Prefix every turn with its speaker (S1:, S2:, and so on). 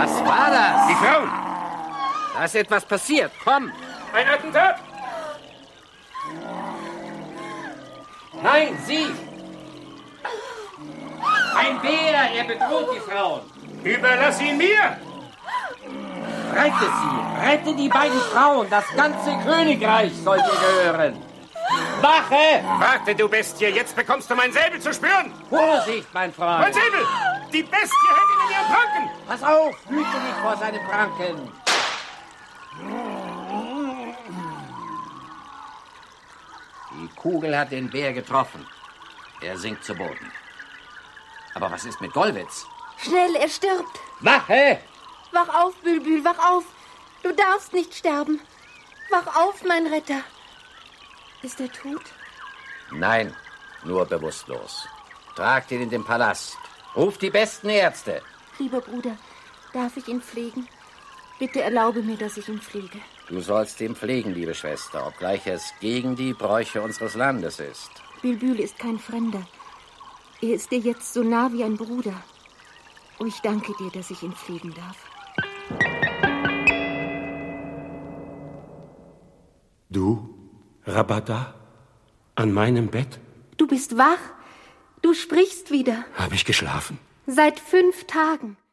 S1: Was war das?
S2: Die Frauen!
S1: Da ist etwas passiert. Komm!
S2: Ein Attentat!
S1: Nein, Sie! Ein Bär, er bedroht die Frauen.
S2: Überlass ihn mir!
S1: Rette sie! Rette die beiden Frauen! Das ganze Königreich soll dir gehören! Wache!
S2: Warte, du Bestie, jetzt bekommst du mein Säbel zu spüren!
S1: Vorsicht, mein Freund!
S2: Mein Säbel! Die Bestie hält ihn in ihren Pranken!
S1: Pass auf! Hüte dich vor seinen Pranken! Die Kugel hat den Bär getroffen. Er sinkt zu Boden. Aber was ist mit Gollwitz?
S3: Schnell, er stirbt.
S1: Wache!
S3: Wach auf, Bülbül, wach auf. Du darfst nicht sterben. Wach auf, mein Retter. Ist er tot?
S1: Nein, nur bewusstlos. Tragt ihn in den Palast. Ruft die besten Ärzte.
S3: Lieber Bruder, darf ich ihn pflegen? Bitte erlaube mir, dass ich ihn pflege.
S1: Du sollst ihn pflegen, liebe Schwester, obgleich es gegen die Bräuche unseres Landes ist.
S3: Bülbül ist kein Fremder. Er ist dir jetzt so nah wie ein Bruder. Oh, ich danke dir, dass ich ihn pflegen darf.
S4: Du, Rabada, an meinem Bett?
S3: Du bist wach. Du sprichst wieder.
S4: Habe ich geschlafen?
S3: Seit 5 Tagen.